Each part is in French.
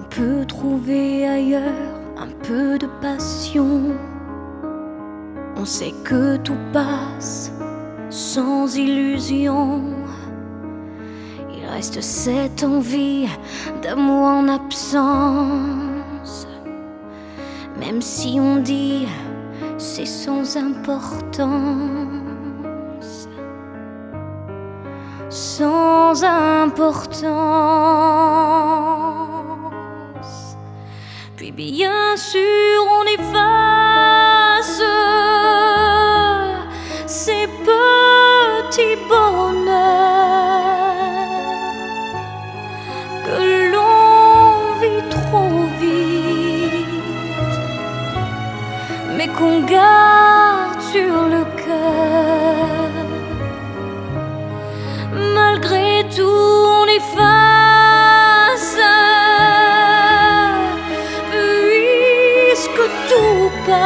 peut trouver ailleurs un peu de passion. On sait que tout passe sans illusion. Il reste cette envie d'amour en absence. Même si on dit c'est sans importance. Sans importance. Puis bien sûr on efface ces petits bonheurs que l'on vit trop vite, mais qu'on garde sur le cœur. Malgré tout on efface, puisque tout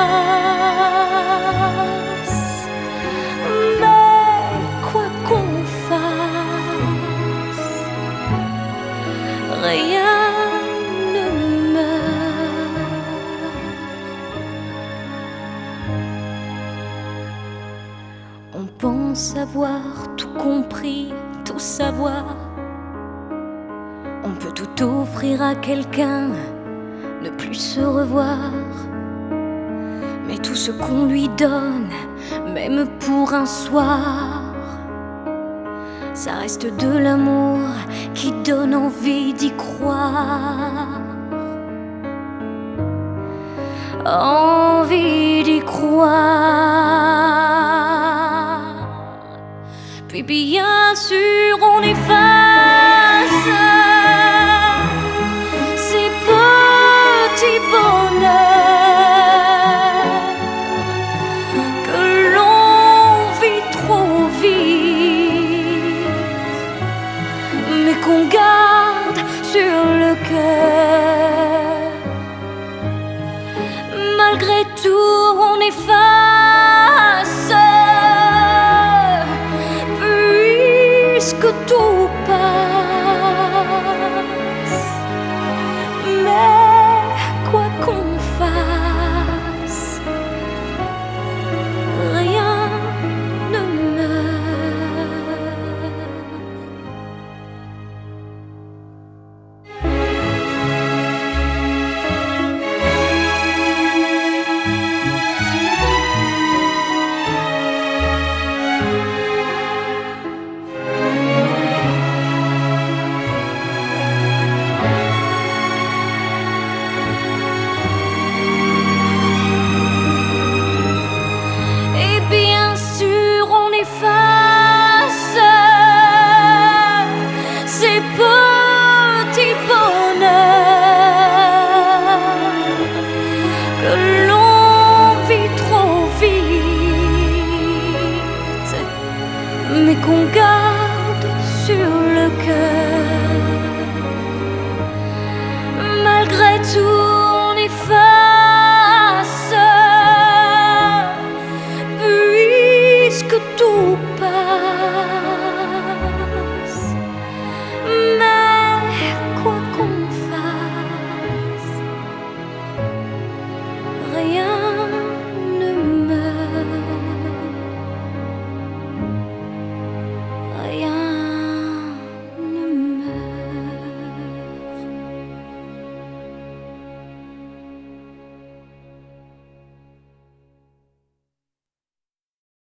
passe. Mais quoi qu'on fasse, rien ne meurt. On pense avoir tout compris, tout savoir. On peut tout offrir à quelqu'un, ne plus se revoir. Mais tout ce qu'on lui donne, même pour un soir, ça reste de l'amour qui donne envie d'y croire. Envie d'y croire. Puis bien sûr on efface ces petits bonheurs que l'on vit trop vite, mais qu'on garde sur le cœur. Malgré tout on efface, puisque tout passe. Mais quoi qu'on fasse, rien ne meurt. Ces petits bonheurs que l'on vit trop vite, mais qu'on garde sur le cœur.